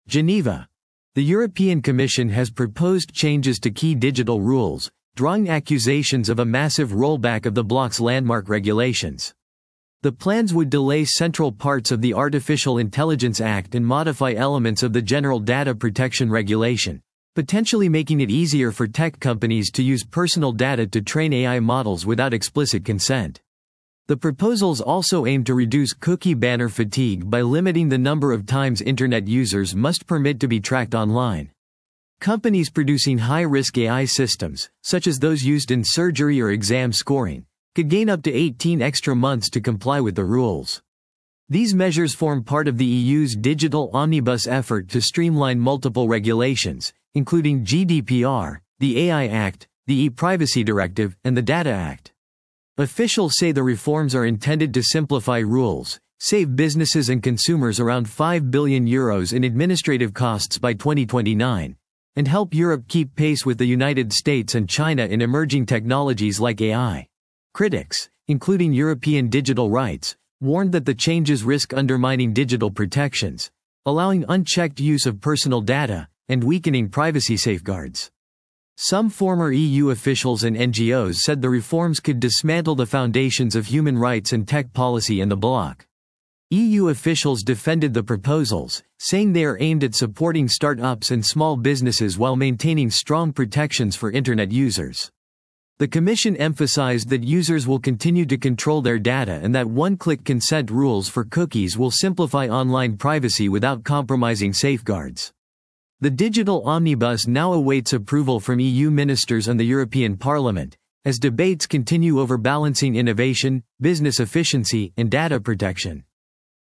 Geneva. The European Commission has proposed changes to key digital rules, drawing accusations of a massive rollback of the bloc's landmark regulations. The plans would delay central parts of the Artificial Intelligence Act and modify elements of the General Data Protection Regulation, potentially making it easier for tech companies to use personal data to train AI models without explicit consent. The proposals also aim to reduce cookie banner fatigue by limiting the number of times Internet users must permit to be tracked online. Companies producing high-risk AI systems, such as those used in surgery or exam scoring, could gain up to 18 extra months to comply with the rules. These measures form part of the EU's digital omnibus effort to streamline multiple regulations, including GDPR, the AI Act, the e-Privacy Directive, and the Data Act. Officials say the reforms are intended to simplify rules, save businesses and consumers around €5 billion in administrative costs by 2029, and help Europe keep pace with the United States and China in emerging technologies like AI. Critics, including European Digital Rights, warned that the changes risk undermining digital protections, allowing unchecked use of personal data, and weakening privacy safeguards. Some former EU officials and NGOs said the reforms could dismantle the foundations of human rights and tech policy in the bloc. EU officials defended the proposals, saying they are aimed at supporting start-ups and small businesses while maintaining strong protections for Internet users. The Commission emphasized that users will continue to control their data and that one-click consent rules for cookies will simplify online privacy without compromising safeguards. The digital omnibus now awaits approval from EU ministers and the European Parliament, as debates continue over balancing innovation, business efficiency, and data protection.